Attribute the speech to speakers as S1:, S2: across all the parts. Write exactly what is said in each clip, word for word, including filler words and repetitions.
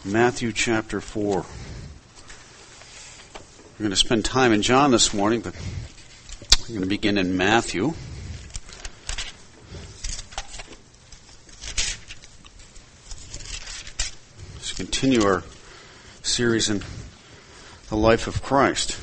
S1: Matthew chapter four. We're going to spend time in John this morning, but we're going to begin in Matthew. Let's continue our series in the life of Christ.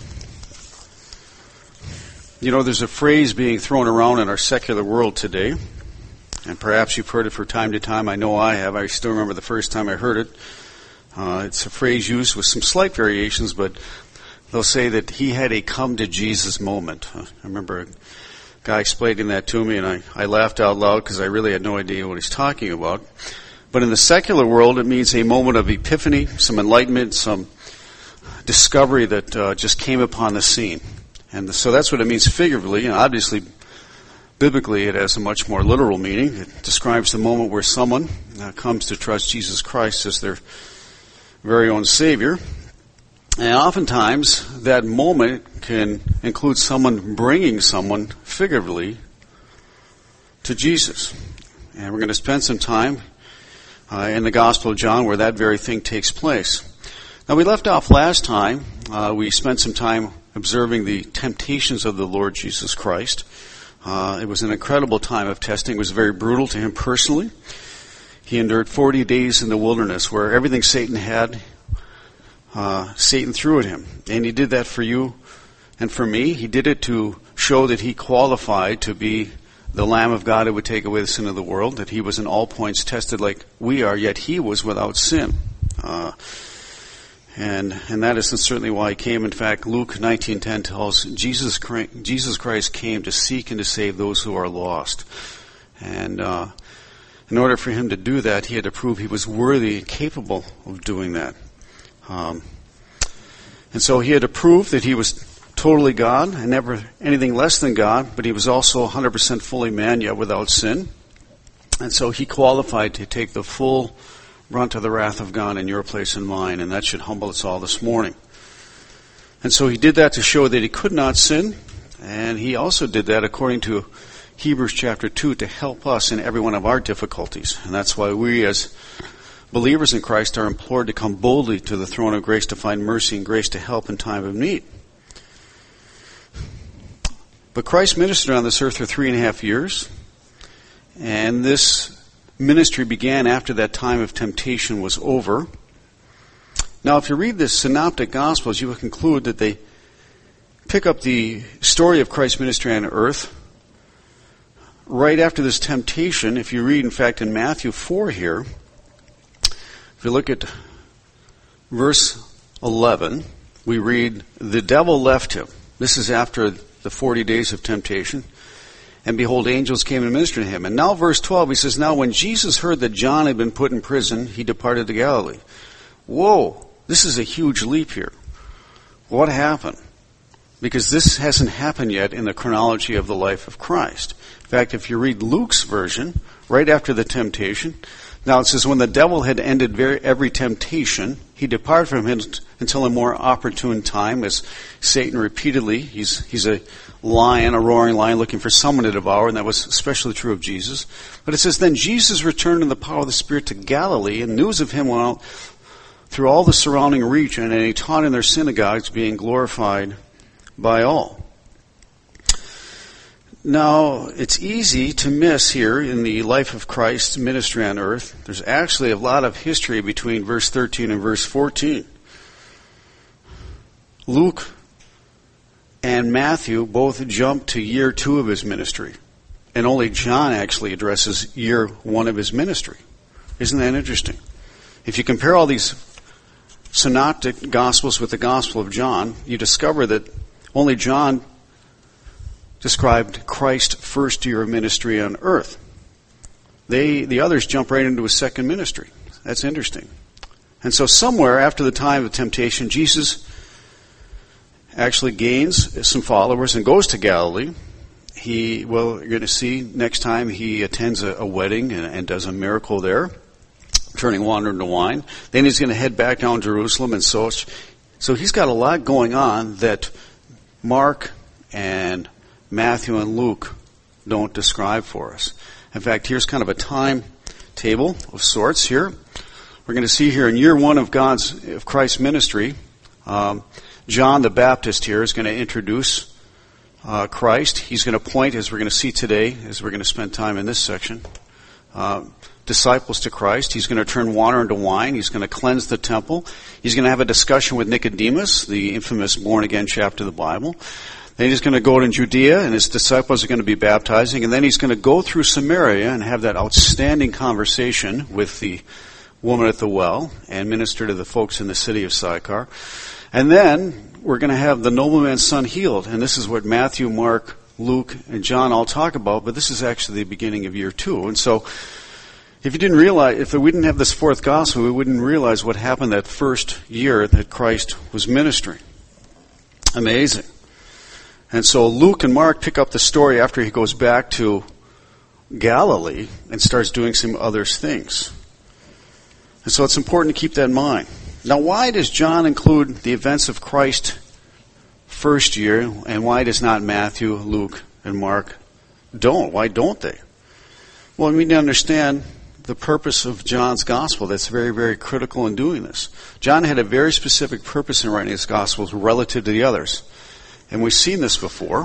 S1: You know, there's a phrase being thrown around in our secular world today, and perhaps you've heard it from time to time. I know I have. I still remember the first time I heard it. Uh, it's a phrase used with some slight variations, but they'll say that he had a come-to-Jesus moment. Uh, I remember a guy explaining that to me, and I, I laughed out loud because I really had no idea what he's talking about. But in the secular world, it means a moment of epiphany, some enlightenment, some discovery that uh, just came upon the scene. And so that's what it means figuratively. And obviously, biblically, it has a much more literal meaning. It describes the moment where someone uh, comes to trust Jesus Christ as their very own Savior. And oftentimes, that moment can include someone bringing someone figuratively to Jesus. And we're going to spend some time uh, in the Gospel of John where that very thing takes place. Now, we left off last time. Uh, we spent some time observing the temptations of the Lord Jesus Christ. Uh, it was an incredible time of testing. It was very brutal to him personally. He endured forty days in the wilderness where everything Satan had, uh, Satan threw at him. And he did that for you and for me. He did it to show that he qualified to be the Lamb of God who would take away the sin of the world, that he was in all points tested like we are, yet he was without sin. Uh, and and that is certainly why he came. In fact, Luke nineteen ten tells Jesus Christ, Jesus Christ came to seek and to save those who are lost. And uh in order for him to do that, he had to prove he was worthy and capable of doing that. Um, and so he had to prove that he was totally God and never anything less than God, but he was also one hundred percent fully man, yet without sin. And so he qualified to take the full brunt of the wrath of God in your place and mine, and that should humble us all this morning. And so he did that to show that he could not sin, and he also did that according to Hebrews chapter two to help us in every one of our difficulties. And that's why we as believers in Christ are implored to come boldly to the throne of grace to find mercy and grace to help in time of need. But Christ ministered on this earth for three and a half years. And this ministry began after that time of temptation was over. Now, if you read the Synoptic Gospels, you will conclude that they pick up the story of Christ's ministry on earth right after this temptation. If you read, in fact, in Matthew four here, if you look at verse eleven, we read, "The devil left him." This is after the forty days of temptation. "And behold, angels came and ministered to him." And now verse twelve, he says, "Now when Jesus heard that John had been put in prison, he departed to Galilee." Whoa, this is a huge leap here. What happened? Because this hasn't happened yet in the chronology of the life of Christ. In fact, if you read Luke's version, right after the temptation, now it says, "When the devil had ended very, every temptation, he departed from him until a more opportune time," as Satan repeatedly, he's he's a lion, a roaring lion, looking for someone to devour, and that was especially true of Jesus. But it says, "Then Jesus returned in the power of the Spirit to Galilee, and news of him went out through all the surrounding region, and he taught in their synagogues, being glorified by all." Now, it's easy to miss here in the life of Christ's ministry on earth. There's actually a lot of history between verse thirteen and verse fourteen. Luke and Matthew both jump to year two of his ministry, and only John actually addresses year one of his ministry. Isn't that interesting? If you compare all these synoptic gospels with the Gospel of John, you discover that only John described Christ's first year of ministry on earth. They, the others jump right into his second ministry. That's interesting. And so somewhere after the time of temptation, Jesus actually gains some followers and goes to Galilee. He, well, you're going to see next time he attends a, a wedding and, and does a miracle there, turning water into wine. Then he's going to head back down to Jerusalem, and so so he's got a lot going on that Mark and Matthew and Luke don't describe for us. In fact, here's kind of a time table of sorts here. we're going to see here in year one of God's, of Christ's ministry, um, John the Baptist here is going to introduce uh, Christ. He's going to point, as we're going to see today, as we're going to spend time in this section, uh, disciples to Christ. He's going to turn water into wine. He's going to cleanse the temple. He's going to have a discussion with Nicodemus, the infamous born-again chapter of the Bible. Then he's going to go to Judea, and his disciples are going to be baptizing. And then he's going to go through Samaria and have that outstanding conversation with the woman at the well and minister to the folks in the city of Sychar. And then we're going to have the nobleman's son healed. And this is what Matthew, Mark, Luke, and John all talk about. But this is actually the beginning of year two. And so if you didn't realize, if we didn't have this fourth gospel, we wouldn't realize what happened that first year that Christ was ministering. Amazing. And so Luke and Mark pick up the story after he goes back to Galilee and starts doing some other things. And so it's important to keep that in mind. Now, why does John include the events of Christ's first year, and why does not Matthew, Luke, and Mark don't? Why don't they? Well, we need to understand the purpose of John's gospel. That's very, very critical in doing this. John had a very specific purpose in writing his gospels relative to the others. And we've seen this before.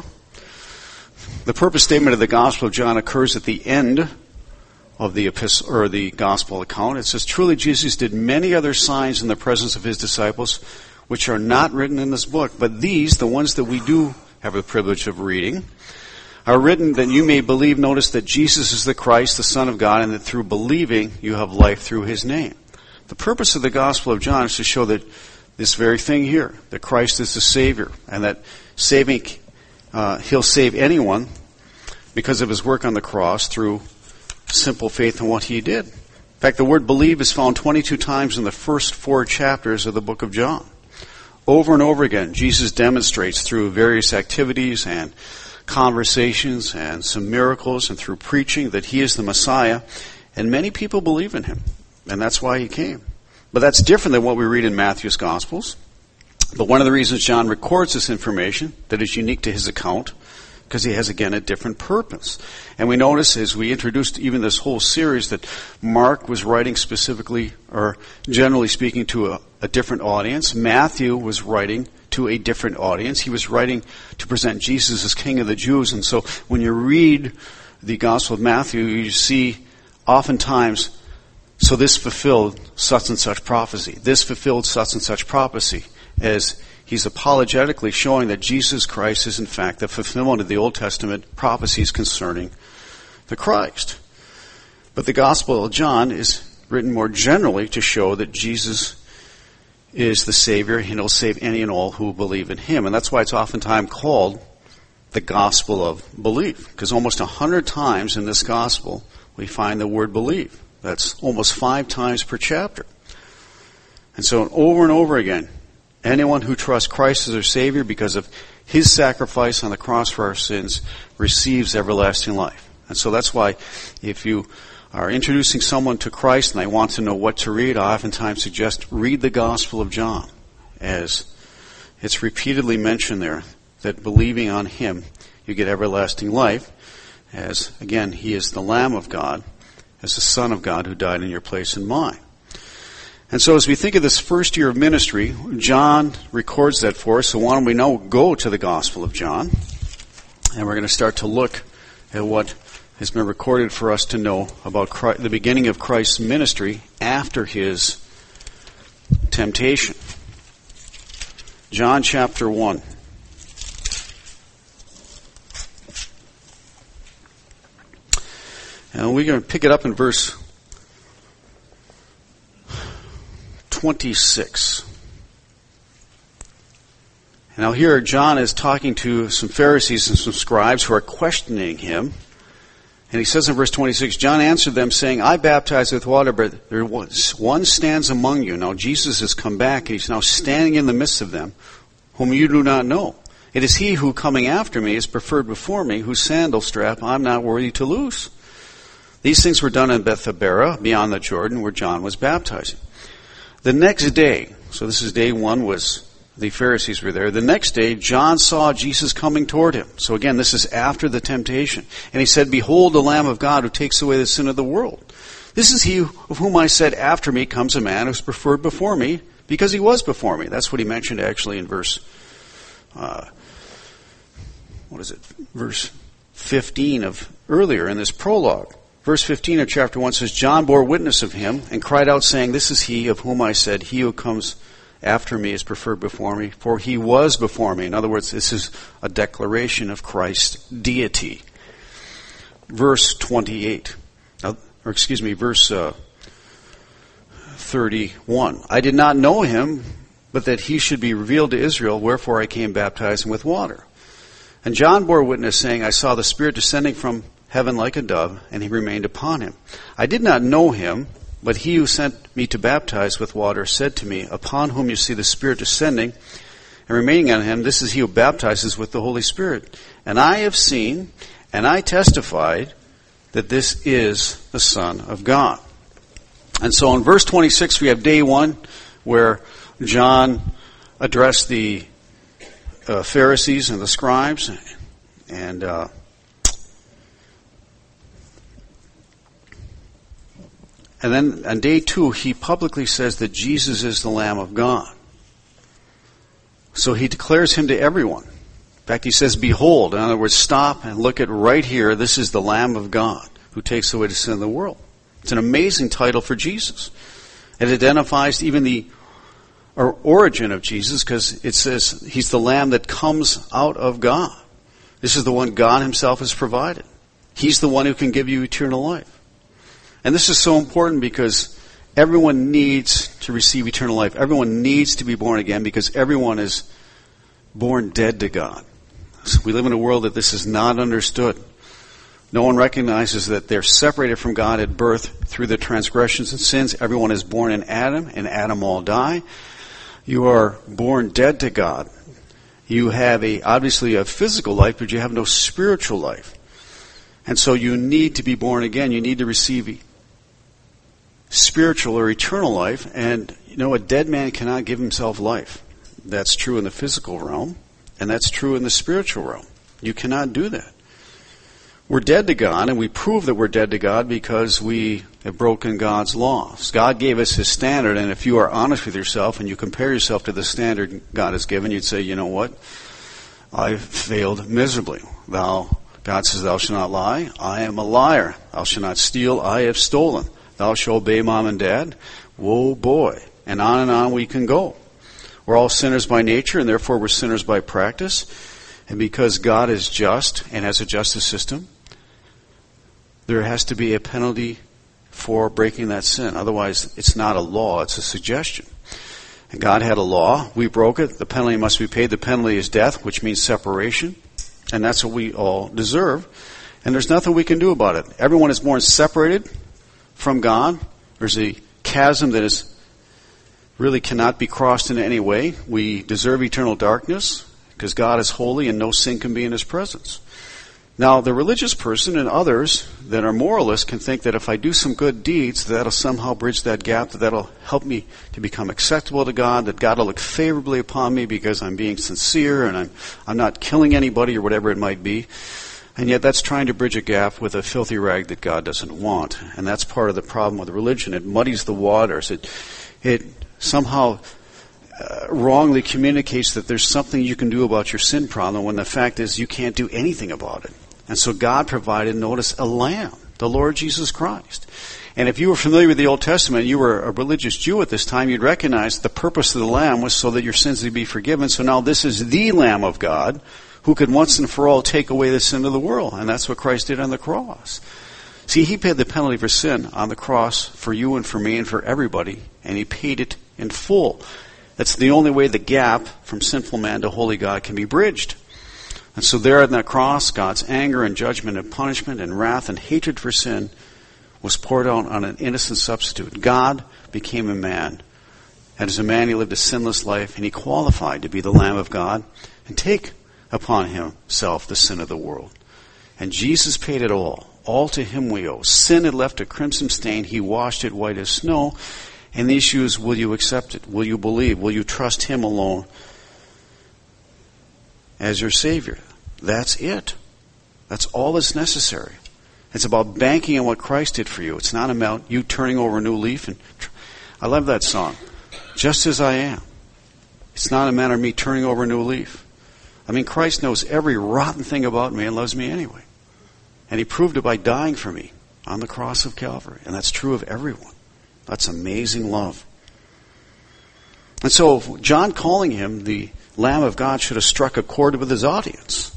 S1: The purpose statement of the Gospel of John occurs at the end of the epistle or the Gospel account. It says, "Truly Jesus did many other signs in the presence of his disciples, which are not written in this book. But these, the ones that we do have the privilege of reading, are written that you may believe." Notice that Jesus is the Christ, the Son of God, and that through believing you have life through his name. The purpose of the Gospel of John is to show that this very thing here, that Christ is the Savior, and that saving, uh, he'll save anyone because of his work on the cross through simple faith in what he did. In fact, the word believe is found twenty-two times in the first four chapters of the book of John. Over and over again, Jesus demonstrates through various activities and conversations and some miracles and through preaching that he is the Messiah, and many people believe in him, and that's why he came. But that's different than what we read in Matthew's Gospels. But one of the reasons John records this information that is unique to his account, because he has, again, a different purpose. And we notice as we introduced even this whole series that Mark was writing specifically, or generally speaking, to a, a different audience. Matthew was writing to a different audience. He was writing to present Jesus as King of the Jews. And so when you read the Gospel of Matthew, you see oftentimes, so this fulfilled such and such prophecy. This fulfilled such and such prophecy, as he's apologetically showing that Jesus Christ is in fact the fulfillment of the Old Testament prophecies concerning the Christ. But the Gospel of John is written more generally to show that Jesus is the Savior, and he'll save any and all who believe in him. And that's why it's oftentimes called the Gospel of Belief, because almost a hundred times in this Gospel we find the word believe. That's almost five times per chapter. And so over and over again, anyone who trusts Christ as their Savior because of his sacrifice on the cross for our sins receives everlasting life. And so that's why if you are introducing someone to Christ and they want to know what to read, I oftentimes suggest read the Gospel of John, as it's repeatedly mentioned there that believing on him you get everlasting life, as again he is the Lamb of God, as the Son of God who died in your place and mine. And so as we think of this first year of ministry, John records that for us. So why don't we now go to the Gospel of John, and we're going to start to look at what has been recorded for us to know about Christ, the beginning of Christ's ministry after his temptation. John chapter one. And we're going to pick it up in verse twenty-six. Now here John is talking to some Pharisees and some scribes who are questioning him. And he says in verse twenty-six, John answered them saying, I baptize with water, but there was one stands among you. Now Jesus has come back and he's now standing in the midst of them, whom you do not know. It is he who coming after me is preferred before me, whose sandal strap I'm not worthy to loose. These things were done in Bethabara, beyond the Jordan, where John was baptizing. The next day, so this is day one, was the Pharisees were there. The next day, John saw Jesus coming toward him. So again, this is after the temptation. And he said, Behold the Lamb of God who takes away the sin of the world. This is he of whom I said, after me comes a man who's preferred before me, because he was before me. That's what he mentioned actually in verse, uh, what is it, verse fifteen of earlier in this prologue. Verse fifteen of chapter one says, John bore witness of him and cried out, saying, this is he of whom I said, he who comes after me is preferred before me, for he was before me. In other words, this is a declaration of Christ's deity. Verse twenty-eight, or excuse me, verse uh, thirty-one. I did not know him, but that he should be revealed to Israel, wherefore I came baptizing with water. And John bore witness, saying, I saw the Spirit descending from heaven like a dove, and he remained upon him. I did not know him, but he who sent me to baptize with water said to me, upon whom you see the Spirit descending and remaining on him, this is he who baptizes with the Holy Spirit. And I have seen, and I testified, that this is the Son of God. And so in verse twenty-six we have day one, where John addressed the uh, Pharisees and the scribes, and uh, And then on day two, he publicly says that Jesus is the Lamb of God. So he declares him to everyone. In fact, he says, behold, in other words, stop and look at right here, this is the Lamb of God who takes away the sin of the world. It's an amazing title for Jesus. It identifies even the origin of Jesus, because it says he's the Lamb that comes out of God. This is the one God himself has provided. He's the one who can give you eternal life. And this is so important because everyone needs to receive eternal life. Everyone needs to be born again because everyone is born dead to God. So we live in a world that this is not understood. No one recognizes that they're separated from God at birth through the transgressions and sins. Everyone is born in Adam, and Adam all die. You are born dead to God. You have a obviously a physical life, but you have no spiritual life. And so you need to be born again. You need to receive spiritual or eternal life. And, you know, a dead man cannot give himself life. That's true in the physical realm, and that's true in the spiritual realm. You cannot do that. We're dead to God, and we prove that we're dead to God because we have broken God's laws. God gave us his standard, and if you are honest with yourself and you compare yourself to the standard God has given, you'd say, you know what? I've failed miserably. Thou God says, thou shalt not lie. I am a liar. Thou shalt not steal. I have stolen. Thou shalt obey mom and dad. Whoa, boy. And on and on we can go. We're all sinners by nature, and therefore we're sinners by practice. And because God is just and has a justice system, there has to be a penalty for breaking that sin. Otherwise, it's not a law, it's a suggestion. And God had a law. We broke it. The penalty must be paid. The penalty is death, which means separation. And that's what we all deserve. And there's nothing we can do about it. Everyone is born separated from God. There's a chasm that is really cannot be crossed in any way. We deserve eternal darkness because God is holy and no sin can be in his presence. Now, the religious person and others that are moralists can think that if I do some good deeds, that'll somehow bridge that gap, that that'll help me to become acceptable to God, that God will look favorably upon me because I'm being sincere and I'm I'm not killing anybody or whatever it might be. And yet that's trying to bridge a gap with a filthy rag that God doesn't want. And that's part of the problem with religion. It muddies the waters. It, it somehow uh, wrongly communicates that there's something you can do about your sin problem when the fact is you can't do anything about it. And so God provided, notice, a lamb, the Lord Jesus Christ. And if you were familiar with the Old Testament, you were a religious Jew at this time, you'd recognize the purpose of the lamb was so that your sins would be forgiven. So now this is the Lamb of God who could once and for all take away the sin of the world. And that's what Christ did on the cross. See, he paid the penalty for sin on the cross for you and for me and for everybody, and he paid it in full. That's the only way the gap from sinful man to holy God can be bridged. And so there on that cross, God's anger and judgment and punishment and wrath and hatred for sin was poured out on an innocent substitute. God became a man. And as a man, he lived a sinless life, and he qualified to be the Lamb of God and take upon himself the sin of the world. And Jesus paid it all. All to him we owe. Sin had left a crimson stain. He washed it white as snow. And the issue is, will you accept it? Will you believe? Will you trust him alone as your Savior? That's it. That's all that's necessary. It's about banking on what Christ did for you. It's not about you turning over a new leaf. And I love that song. Just as I am. It's not a matter of me turning over a new leaf. I mean, Christ knows every rotten thing about me and loves me anyway. And he proved it by dying for me on the cross of Calvary. And that's true of everyone. That's amazing love. And so John calling him the Lamb of God should have struck a chord with his audience.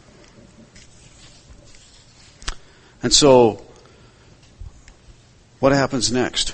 S1: And so, what happens next?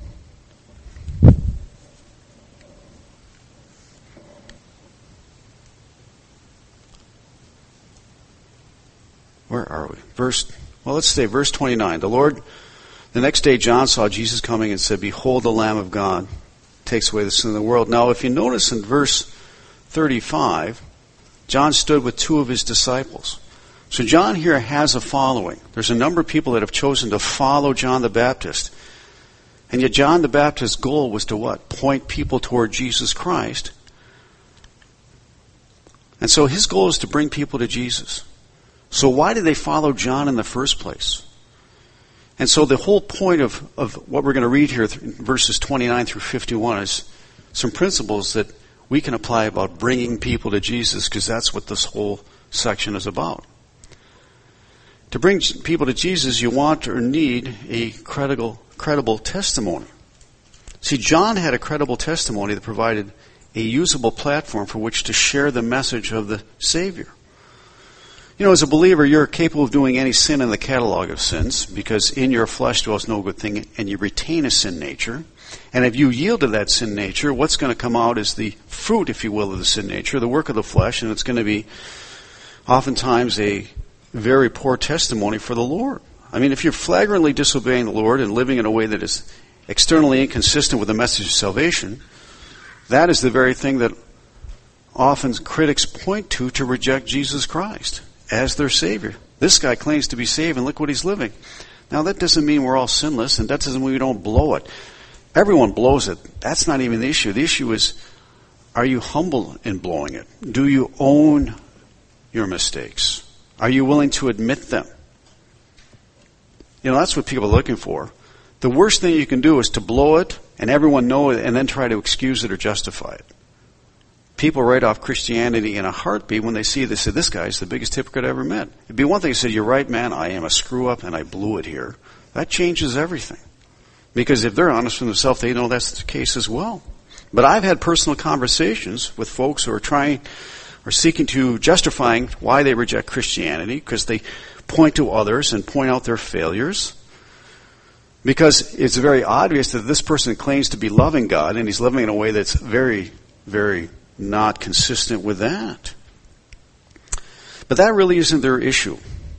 S1: Where are we? Verse, well, let's say verse twenty-nine. The Lord, the next day John saw Jesus coming and said, "Behold the Lamb of God, takes away the sin of the world." Now, if you notice in verse thirty-five, John stood with two of his disciples. So John here has a following. There's a number of people that have chosen to follow John the Baptist. And yet John the Baptist's goal was to what? Point people toward Jesus Christ. And so his goal is to bring people to Jesus. So why did they follow John in the first place? And so the whole point of, of what we're going to read here, verses twenty-nine through fifty-one, is some principles that we can apply about bringing people to Jesus, because that's what this whole section is about. To bring people to Jesus, you want or need a credible, credible testimony. See, John had a credible testimony that provided a usable platform for which to share the message of the Savior. You know, as a believer, you're capable of doing any sin in the catalog of sins, because in your flesh dwells no good thing, and you retain a sin nature. And if you yield to that sin nature, what's going to come out is the fruit, if you will, of the sin nature, the work of the flesh, and it's going to be oftentimes a very poor testimony for the Lord. I mean, if you're flagrantly disobeying the Lord and living in a way that is externally inconsistent with the message of salvation, that is the very thing that often critics point to to reject Jesus Christ as their Savior. This guy claims to be saved, and look what he's living. Now, that doesn't mean we're all sinless, and that doesn't mean we don't blow it. Everyone blows it. That's not even the issue. The issue is, are you humble in blowing it? Do you own your mistakes? Are you willing to admit them? You know, that's what people are looking for. The worst thing you can do is to blow it and everyone know it and then try to excuse it or justify it. People write off Christianity in a heartbeat when they see this. Say, this guy's the biggest hypocrite I ever met. It'd be one thing to say, you're right, man, I am a screw-up and I blew it here. That changes everything. Because if they're honest with themselves, they know that's the case as well. But I've had personal conversations with folks who are trying or seeking to justifying why they reject Christianity, because they point to others and point out their failures. Because it's very obvious that this person claims to be loving God, and he's living in a way that's very, very not consistent with that. But that really isn't their issue.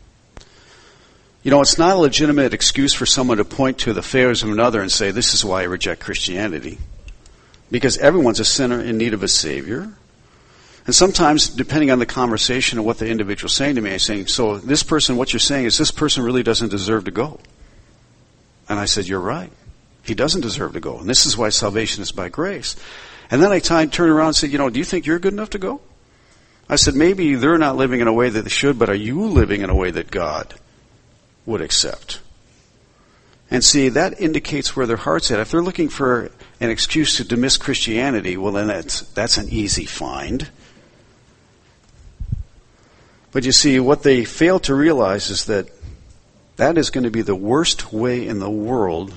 S1: You know, it's not a legitimate excuse for someone to point to the failures of another and say, this is why I reject Christianity. Because everyone's a sinner in need of a Savior. And sometimes, depending on the conversation and what the individual's saying to me, I'm saying, so this person, what you're saying is this person really doesn't deserve to go. And I said, you're right. He doesn't deserve to go. And this is why salvation is by grace. And then I turn around and said, you know, do you think you're good enough to go? I said, maybe they're not living in a way that they should, but are you living in a way that God would accept? And see, that indicates where their heart's at. If they're looking for an excuse to dismiss Christianity, well, then that's, that's an easy find. But you see, what they fail to realize is that that is going to be the worst way in the world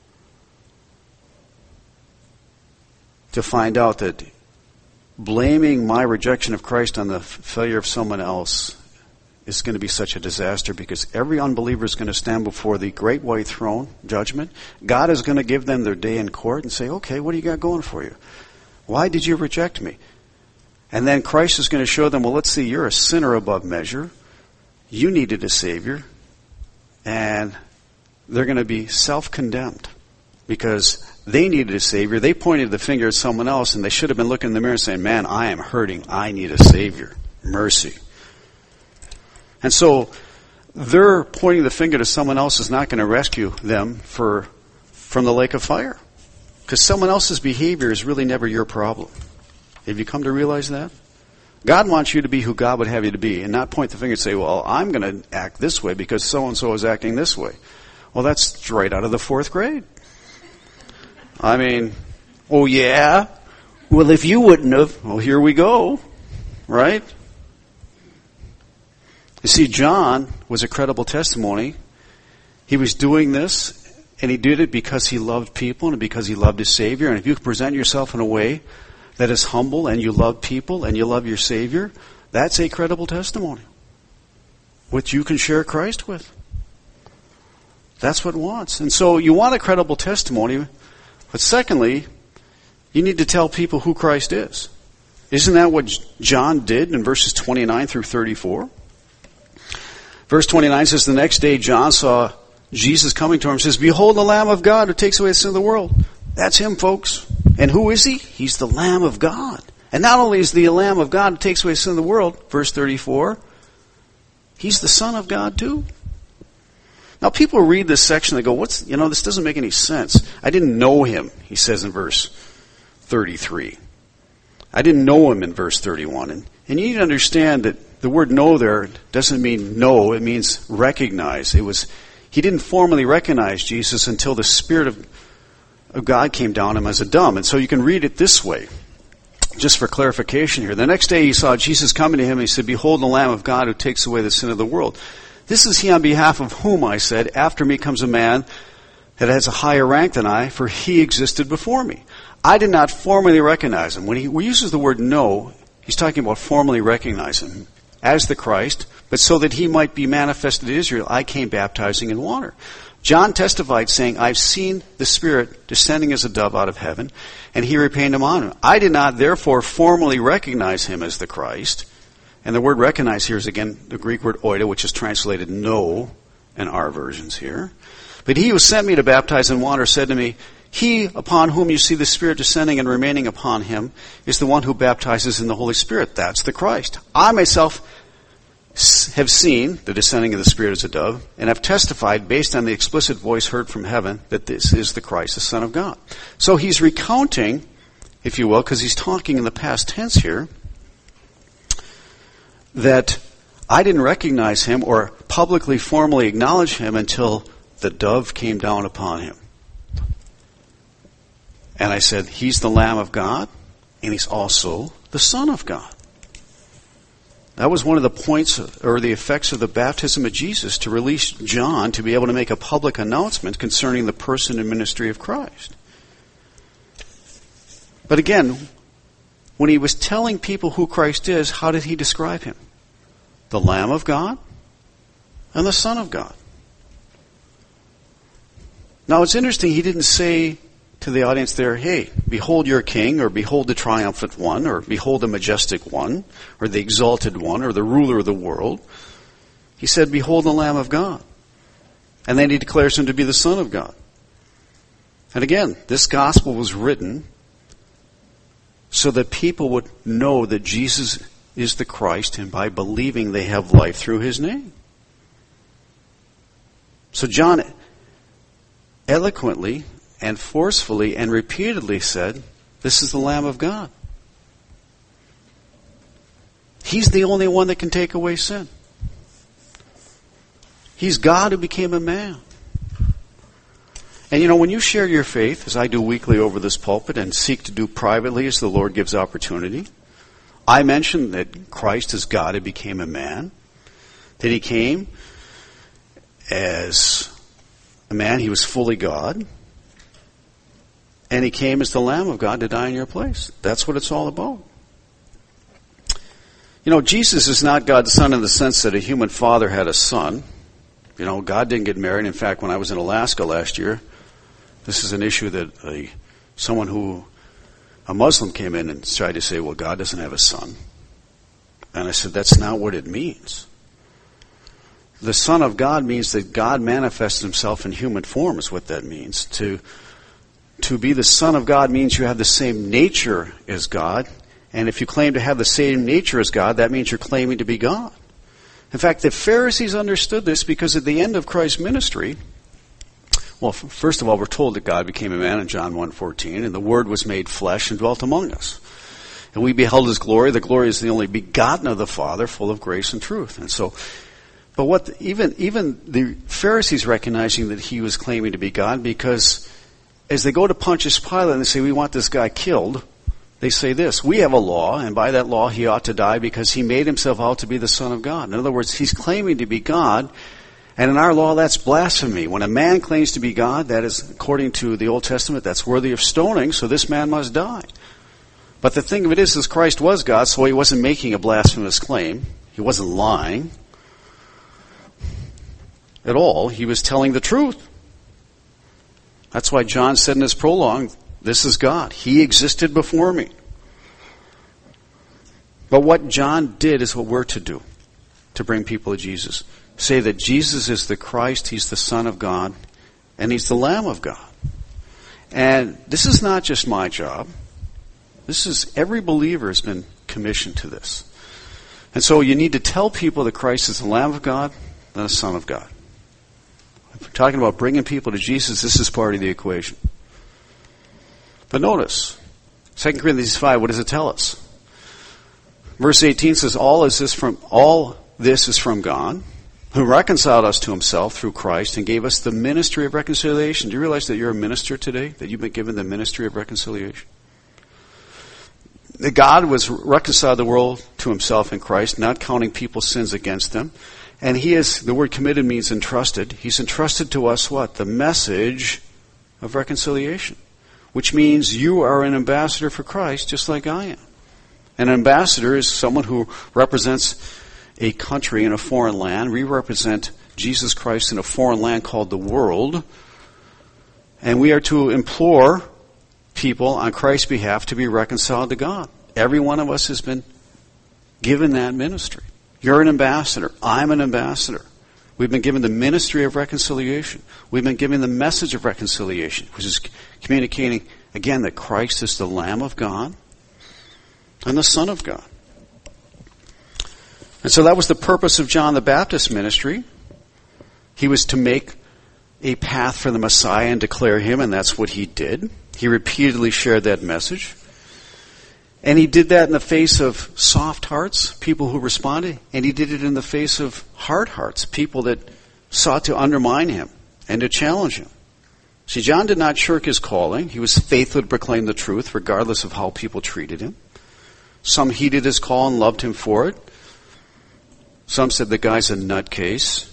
S1: to find out that blaming my rejection of Christ on the failure of someone else is going to be such a disaster, because every unbeliever is going to stand before the great white throne judgment. God is going to give them their day in court and say, okay, what do you got going for you? Why did you reject me? And then Christ is going to show them, well, let's see, you're a sinner above measure. You needed a Savior. And they're going to be self-condemned because they needed a Savior. They pointed the finger at someone else, and they should have been looking in the mirror and saying, man, I am hurting. I need a Savior. Mercy. And so their pointing the finger to someone else is not going to rescue them for, from the lake of fire. Because someone else's behavior is really never your problem. Have you come to realize that? God wants you to be who God would have you to be and not point the finger and say, well, I'm going to act this way because so-and-so is acting this way. Well, that's straight out of the fourth grade. I mean, oh yeah? Well, if you wouldn't have, well, here we go, right? You see, John was a credible testimony. He was doing this, and he did it because he loved people and because he loved his Savior. And if you present yourself in a way that is humble and you love people and you love your Savior, that's a credible testimony, which you can share Christ with. That's what it wants. And so you want a credible testimony, but secondly, you need to tell people who Christ is. Isn't that what John did in verses twenty-nine through thirty-four? Verse twenty-nine says, the next day John saw Jesus coming to him and says, behold the Lamb of God who takes away the sin of the world. That's him, folks. And who is he? He's the Lamb of God. And not only is the Lamb of God who takes away the sin of the world, verse thirty-four, he's the Son of God too. Now people read this section, they go, what's, you know, this doesn't make any sense. I didn't know him, he says in verse thirty-three. I didn't know him in verse thirty-one. And, and you need to understand that the word know there doesn't mean know, it means recognize. It was, he didn't formally recognize Jesus until the Spirit of, of God came down on him as a dove. And so you can read it this way, just for clarification here. The next day he saw Jesus coming to him and he said, behold the Lamb of God who takes away the sin of the world. This is he on behalf of whom I said, after me comes a man that has a higher rank than I, for he existed before me. I did not formally recognize him. When he uses the word know, he's talking about formally recognize him as the Christ, but so that he might be manifested to Israel, I came baptizing in water. John testified saying, I've seen the Spirit descending as a dove out of heaven, and he remained among him. I did not therefore formally recognize him as the Christ. And the word recognize here is again the Greek word oida, which is translated know in our versions here. But he who sent me to baptize in water said to me, he upon whom you see the Spirit descending and remaining upon him is the one who baptizes in the Holy Spirit. That's the Christ. I myself have seen the descending of the Spirit as a dove, and have testified based on the explicit voice heard from heaven that this is the Christ, the Son of God. So he's recounting, if you will, because he's talking in the past tense here, that I didn't recognize him or publicly formally acknowledge him until the dove came down upon him. And I said, he's the Lamb of God, and he's also the Son of God. That was one of the points or the effects of the baptism of Jesus, to release John to be able to make a public announcement concerning the person and ministry of Christ. But again, when he was telling people who Christ is, how did he describe him? The Lamb of God and the Son of God. Now it's interesting, he didn't say to the audience there, hey, behold your king, or behold the triumphant one, or behold the majestic one, or the exalted one, or the ruler of the world. He said, behold the Lamb of God. And then he declares him to be the Son of God. And again, this gospel was written so that people would know that Jesus is the Christ, and by believing they have life through his name. So John eloquently and forcefully and repeatedly said, this is the Lamb of God. He's the only one that can take away sin. He's God who became a man. And you know, when you share your faith, as I do weekly over this pulpit and seek to do privately as the Lord gives opportunity, I mentioned that Christ is God who became a man, that he came as a man, he was fully God, and he came as the Lamb of God to die in your place. That's what it's all about. You know, Jesus is not God's son in the sense that a human father had a son. You know, God didn't get married. In fact, when I was in Alaska last year, this is an issue that a, someone who, a Muslim came in and tried to say, well, God doesn't have a son. And I said, that's not what it means. The Son of God means that God manifested himself in human form, is what that means. To To be the Son of God means you have the same nature as God. And if you claim to have the same nature as God, that means you're claiming to be God. In fact, the Pharisees understood this because at the end of Christ's ministry, well, first of all, we're told that God became a man in John one fourteen, and the Word was made flesh and dwelt among us. And we beheld his glory. The glory is the only begotten of the Father, full of grace and truth. And so, but what the, even even the Pharisees recognizing that he was claiming to be God, because as they go to Pontius Pilate and they say, we want this guy killed, they say this: we have a law, and by that law he ought to die because he made himself out to be the Son of God. In other words, he's claiming to be God, and in our law that's blasphemy. When a man claims to be God, that is, according to the Old Testament, that's worthy of stoning, so this man must die. But the thing of it is, is Christ was God, so he wasn't making a blasphemous claim. He wasn't lying at all. He was telling the truth. That's why John said in his prologue, this is God. He existed before me. But what John did is what we're to do to bring people to Jesus. Say that Jesus is the Christ, he's the Son of God, and he's the Lamb of God. And this is not just my job. This is, every believer has been commissioned to this. And so you need to tell people that Christ is the Lamb of God and the Son of God. If we're talking about bringing people to Jesus, this is part of the equation. But notice, Second Corinthians five, what does it tell us? Verse eighteen says, all is this from all this is from God, who reconciled us to himself through Christ and gave us the ministry of reconciliation. Do you realize that you're a minister today? That you've been given the ministry of reconciliation? That God was reconciled the world to himself in Christ, not counting people's sins against them. And he is, the word committed means entrusted. He's entrusted to us what? The message of reconciliation. Which means you are an ambassador for Christ just like I am. An ambassador is someone who represents a country in a foreign land. We represent Jesus Christ in a foreign land called the world. And we are to implore people on Christ's behalf to be reconciled to God. Every one of us has been given that ministry. You're an ambassador. I'm an ambassador. We've been given the ministry of reconciliation. We've been given the message of reconciliation, which is communicating, again, that Christ is the Lamb of God and the Son of God. And so that was the purpose of John the Baptist's ministry. He was to make a path for the Messiah and declare him, and that's what he did. He repeatedly shared that message. And he did that in the face of soft hearts, people who responded, and he did it in the face of hard hearts, people that sought to undermine him and to challenge him. See, John did not shirk his calling. He was faithful to proclaim the truth, regardless of how people treated him. Some heeded his call and loved him for it. Some said the guy's a nutcase.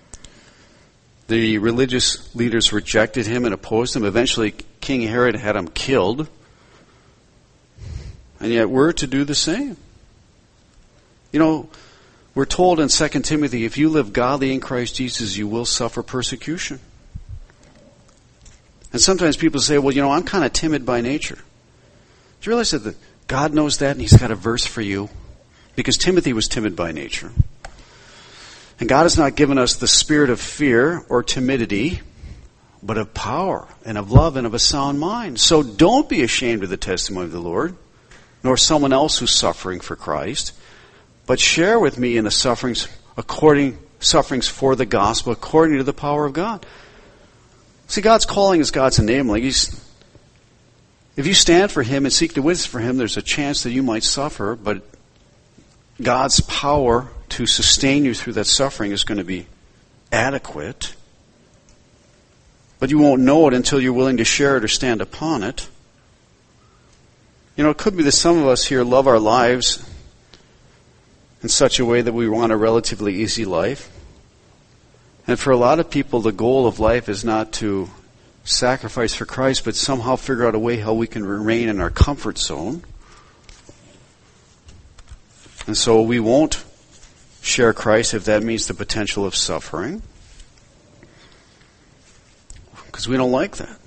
S1: The religious leaders rejected him and opposed him. Eventually, King Herod had him killed. And yet we're to do the same. You know, we're told in Second Timothy, if you live godly in Christ Jesus, you will suffer persecution. And sometimes people say, well, you know, I'm kind of timid by nature. Do you realize that the, God knows that and he's got a verse for you? Because Timothy was timid by nature. And God has not given us the spirit of fear or timidity, but of power and of love and of a sound mind. So don't be ashamed of the testimony of the Lord, nor someone else who's suffering for Christ, but share with me in the sufferings according sufferings for the gospel according to the power of God. See, God's calling is God's enabling. He's, if you stand for him and seek to witness for him, there's a chance that you might suffer, but God's power to sustain you through that suffering is going to be adequate. But you won't know it until you're willing to share it or stand upon it. You know, it could be that some of us here love our lives in such a way that we want a relatively easy life. And for a lot of people, the goal of life is not to sacrifice for Christ, but somehow figure out a way how we can remain in our comfort zone. And so we won't share Christ if that means the potential of suffering, because we don't like that.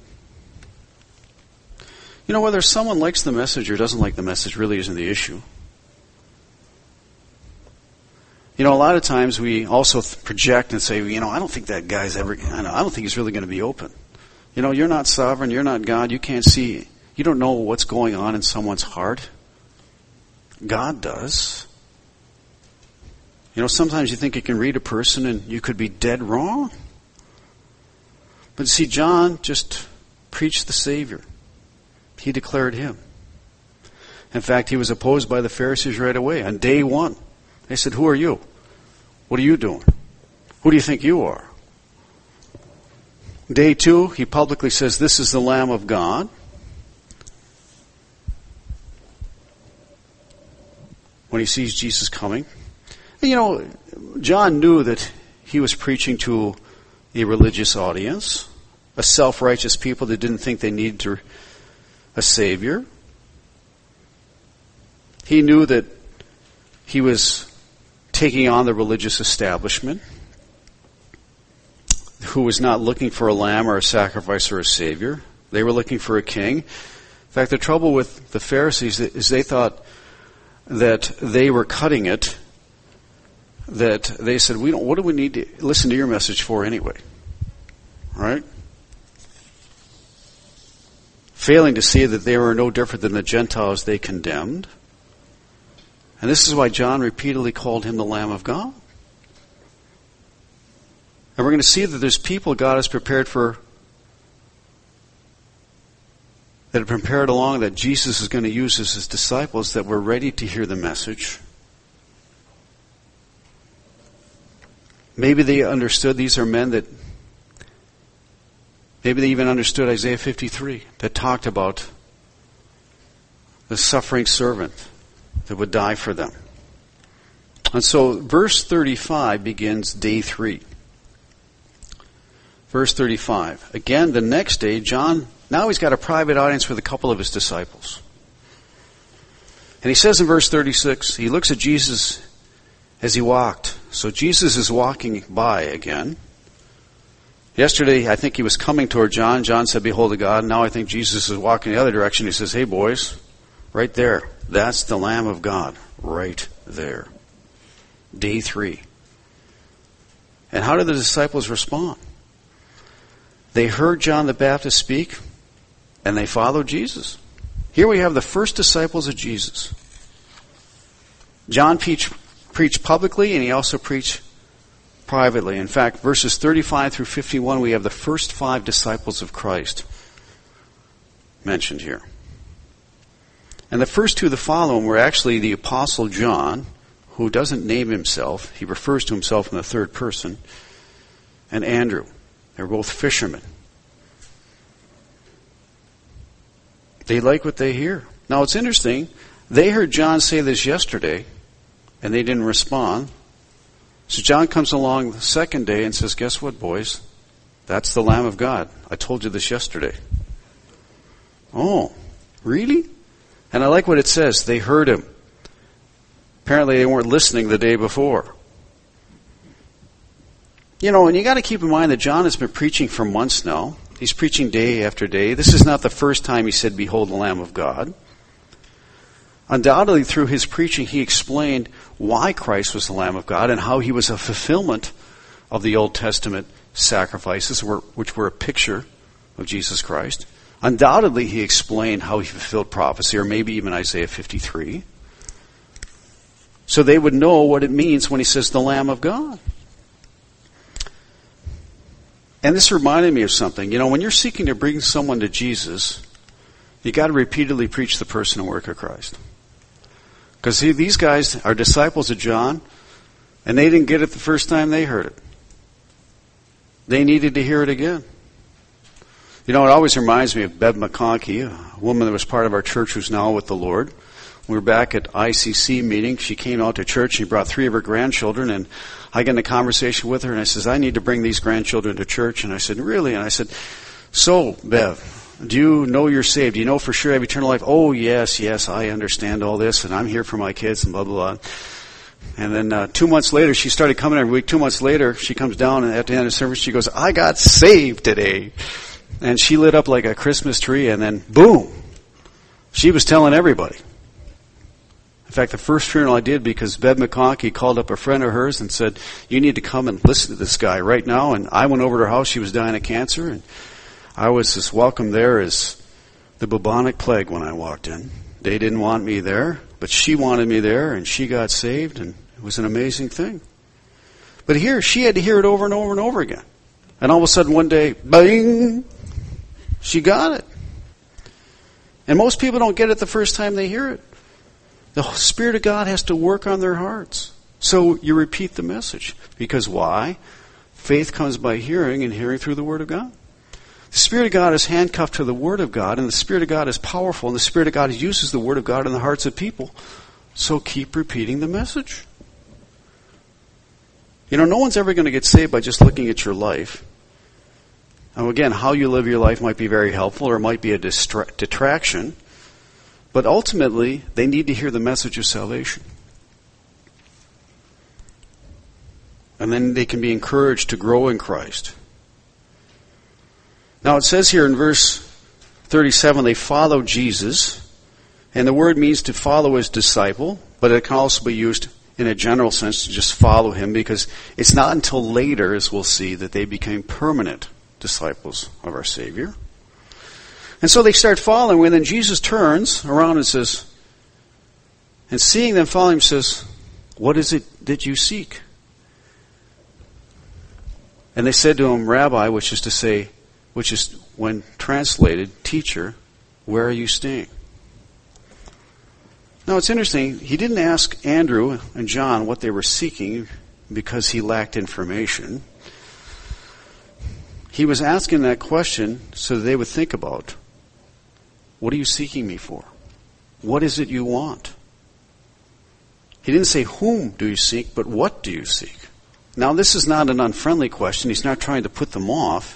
S1: You know, whether someone likes the message or doesn't like the message really isn't the issue. You know, a lot of times we also project and say, you know, I don't think that guy's ever, I don't think he's really going to be open. You know, you're not sovereign, you're not God, you can't see, you don't know what's going on in someone's heart. God does. You know, sometimes you think you can read a person and you could be dead wrong. But see, John just preached the Savior. He declared him. In fact, he was opposed by the Pharisees right away. On day one, they said, "Who are you? What are you doing? Who do you think you are?" Day two, he publicly says, "This is the Lamb of God." When he sees Jesus coming. And you know, John knew that he was preaching to a religious audience, a self-righteous people that didn't think they needed to, a Savior. He knew that he was taking on the religious establishment, who was not looking for a lamb or a sacrifice or a Savior. They were looking for a king. In fact, the trouble with the Pharisees is they thought that they were cutting it, that they said, "We don't. What do we need to listen to your message for anyway?" Right? Failing to see that they were no different than the Gentiles they condemned. And this is why John repeatedly called him the Lamb of God. And we're going to see that there's people God has prepared for, that are prepared along, that Jesus is going to use as his disciples, that were ready to hear the message. Maybe they understood these are men that, maybe they even understood Isaiah fifty-three, that talked about the suffering servant that would die for them. And so verse thirty-five begins day three. Verse thirty-five. Again, the next day, John, now he's got a private audience with a couple of his disciples. And he says in verse thirty-six, he looks at Jesus as he walked. So Jesus is walking by again. Yesterday, I think he was coming toward John. John said, "Behold the God." Now I think Jesus is walking the other direction. He says, "Hey boys, right there. That's the Lamb of God. Right there." Day three. And how did the disciples respond? They heard John the Baptist speak, and they followed Jesus. Here we have the first disciples of Jesus. John preached, preached publicly, and he also preached privately. In fact, verses thirty-five through fifty-one, we have the first five disciples of Christ mentioned here. And the first two that follow him were actually the Apostle John, who doesn't name himself. He refers to himself in the third person, and Andrew. They were both fishermen. They like what they hear. Now it's interesting. They heard John say this yesterday, and they didn't respond. So John comes along the second day and says, "Guess what, boys? That's the Lamb of God. I told you this yesterday." Oh, really? And I like what it says. They heard him. Apparently they weren't listening the day before. You know, and you got to keep in mind that John has been preaching for months now. He's preaching day after day. This is not the first time he said, "Behold the Lamb of God." Undoubtedly, through his preaching, he explained why Christ was the Lamb of God and how he was a fulfillment of the Old Testament sacrifices, which were a picture of Jesus Christ. Undoubtedly, he explained how he fulfilled prophecy, or maybe even Isaiah fifty-three. So they would know what it means when he says the Lamb of God. And this reminded me of something. You know, when you're seeking to bring someone to Jesus, you got to repeatedly preach the person and work of Christ. Because these guys are disciples of John, and they didn't get it the first time they heard it. They needed to hear it again. You know, it always reminds me of Bev McConkie, a woman that was part of our church who's now with the Lord. We were back at I C C meeting. She came out to church. She brought three of her grandchildren, and I got in a conversation with her, and I says, "I need to bring these grandchildren to church." And I said, "Really?" And I said, "So, Bev, do you know you're saved? Do you know for sure you have eternal life?" "Oh, yes, yes, I understand all this, and I'm here for my kids," and blah, blah, blah. And then uh, two months later, she started coming every week. Two months later, she comes down, and at the end of the service, she goes, "I got saved today." And she lit up like a Christmas tree, and then, boom, she was telling everybody. In fact, the first funeral I did, because Bev McConkie called up a friend of hers and said, "You need to come and listen to this guy right now." And I went over to her house. She was dying of cancer, and I was as welcome there as the bubonic plague when I walked in. They didn't want me there, but she wanted me there, and she got saved, and it was an amazing thing. But here, she had to hear it over and over and over again. And all of a sudden one day, bing, she got it. And most people don't get it the first time they hear it. The Spirit of God has to work on their hearts. So you repeat the message. Because why? Faith comes by hearing, and hearing through the Word of God. The Spirit of God is handcuffed to the Word of God, and the Spirit of God is powerful, and the Spirit of God uses the Word of God in the hearts of people. So keep repeating the message. You know, no one's ever going to get saved by just looking at your life. Now again, how you live your life might be very helpful, or it might be a distra- detraction. But ultimately, they need to hear the message of salvation. And then they can be encouraged to grow in Christ. Now it says here in verse thirty-seven, they followed Jesus. And the word means to follow his disciple, but it can also be used in a general sense to just follow him, because it's not until later, as we'll see, that they became permanent disciples of our Savior. And so they start following, and then Jesus turns around and says, and seeing them following him, says, "What is it that you seek?" And they said to him, "Rabbi," which is to say, which is when translated, teacher, "where are you staying?" Now it's interesting, he didn't ask Andrew and John what they were seeking because he lacked information. He was asking that question so that they would think about, what are you seeking me for? What is it you want? He didn't say, whom do you seek, but what do you seek? Now this is not an unfriendly question. He's not trying to put them off.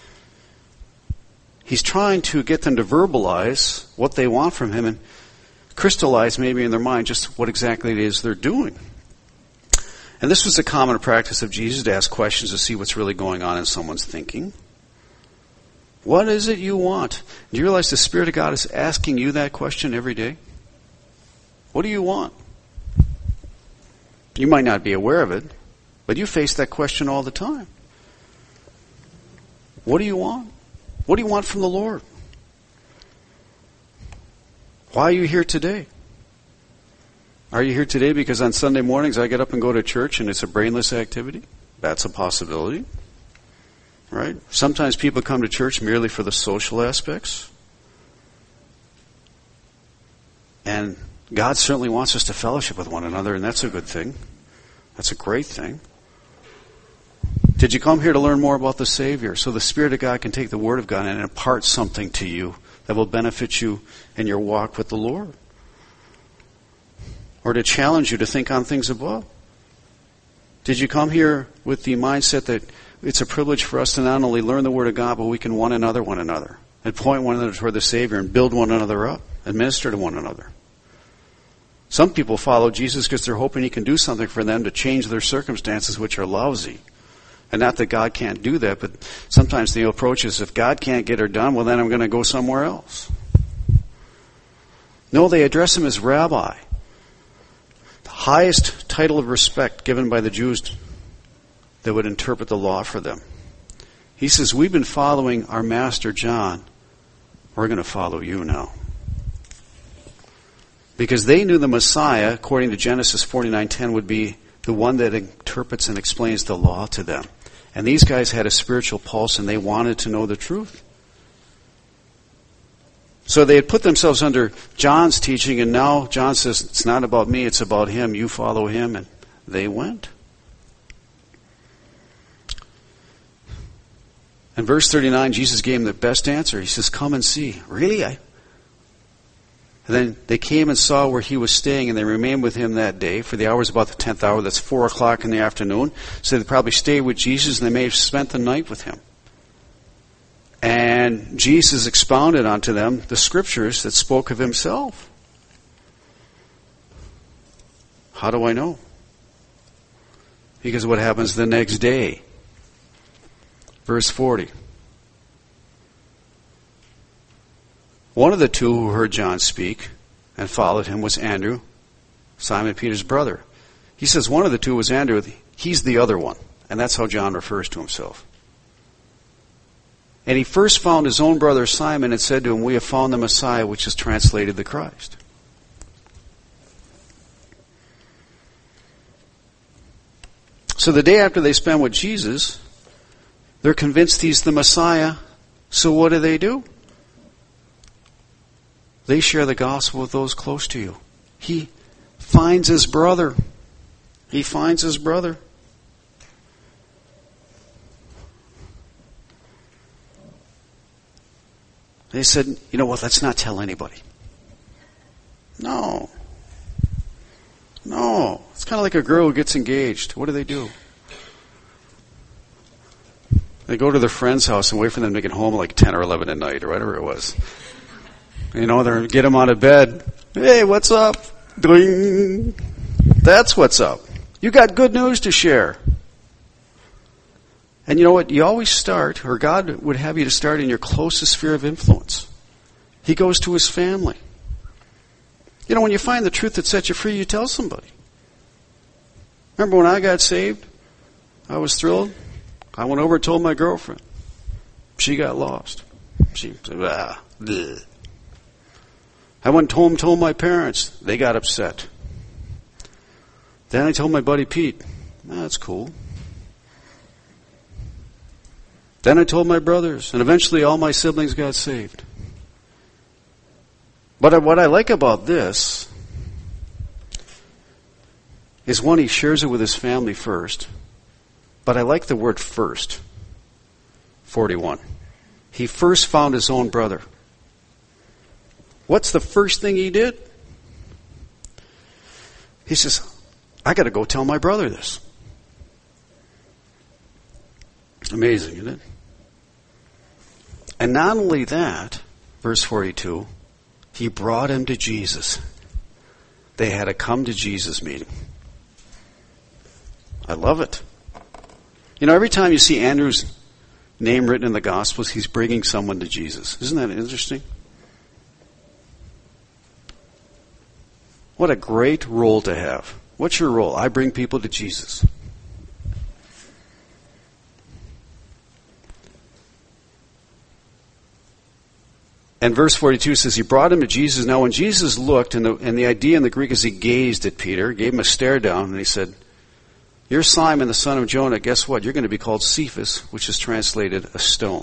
S1: He's trying to get them to verbalize what they want from him and crystallize maybe in their mind just what exactly it is they're doing. And this was a common practice of Jesus, to ask questions to see what's really going on in someone's thinking. What is it you want? Do you realize the Spirit of God is asking you that question every day? What do you want? You might not be aware of it, but you face that question all the time. What do you want? What do you want from the Lord? Why are you here today? Are you here today because on Sunday mornings I get up and go to church and it's a brainless activity? That's a possibility. Right? Sometimes people come to church merely for the social aspects. And God certainly wants us to fellowship with one another, and that's a good thing. That's a great thing. Did you come here to learn more about the Savior so the Spirit of God can take the Word of God and impart something to you that will benefit you in your walk with the Lord? Or to challenge you to think on things above? Did you come here with the mindset that it's a privilege for us to not only learn the Word of God, but we can one another one another, and point one another toward the Savior and build one another up, and minister to one another? Some people follow Jesus because they're hoping he can do something for them to change their circumstances, which are lousy. And not that God can't do that, but sometimes the approach is, if God can't get her done, well then I'm going to go somewhere else. No, they address him as Rabbi. The highest title of respect given by the Jews that would interpret the law for them. He says, we've been following our master John. We're going to follow you now. Because they knew the Messiah, according to Genesis forty-nine ten, would be the one that interprets and explains the law to them. And these guys had a spiritual pulse and they wanted to know the truth. So they had put themselves under John's teaching, and now John says, it's not about me, it's about him. You follow him. And they went. In verse thirty-nine, Jesus gave them the best answer. He says, come and see. Really? I... And then they came and saw where he was staying, and they remained with him that day. For the hour was about the tenth hour. That's four o'clock in the afternoon. So they probably stayed with Jesus, and they may have spent the night with him. And Jesus expounded unto them the scriptures that spoke of himself. How do I know? Because what happens the next day? Verse forty. One of the two who heard John speak and followed him was Andrew, Simon Peter's brother. He says one of the two was Andrew. He's the other one. And that's how John refers to himself. And he first found his own brother Simon and said to him, we have found the Messiah, which is translated the Christ. So the day after they spend with Jesus, they're convinced he's the Messiah. So what do they do? They share the gospel with those close to you. He, finds his brother. He finds his brother. They said, you know what, let's not tell anybody. No. No. It's kind of like a girl who gets engaged. What do they do? They go to their friend's house and wait for them to get home like ten or eleven at night or whatever it was. You know, they get them out of bed. Hey, what's up? Ding. That's what's up. You got good news to share. And you know what? You always start, or God would have you to start in your closest sphere of influence. He goes to his family. You know, when you find the truth that sets you free, you tell somebody. Remember when I got saved? I was thrilled. I went over and told my girlfriend. She got lost. She said, ah, bleh. I went home, told my parents. They got upset. Then I told my buddy Pete. Ah, that's cool. Then I told my brothers, and eventually all my siblings got saved. But what I like about this is, one, he shares it with his family first. But I like the word first. forty-one. He first found his own brother. What's the first thing he did? He says, I got to go tell my brother this. Amazing, isn't it? And not only that, verse forty-two, he brought him to Jesus. They had a come to Jesus meeting. I love it. You know, every time you see Andrew's name written in the Gospels, he's bringing someone to Jesus. Isn't that interesting? What a great role to have. What's your role? I bring people to Jesus. And verse forty-two says, he brought him to Jesus. Now when Jesus looked, and the, and the idea in the Greek is he gazed at Peter, gave him a stare down, and he said, you're Simon, the son of Jonah. Guess what? You're going to be called Cephas, which is translated a stone.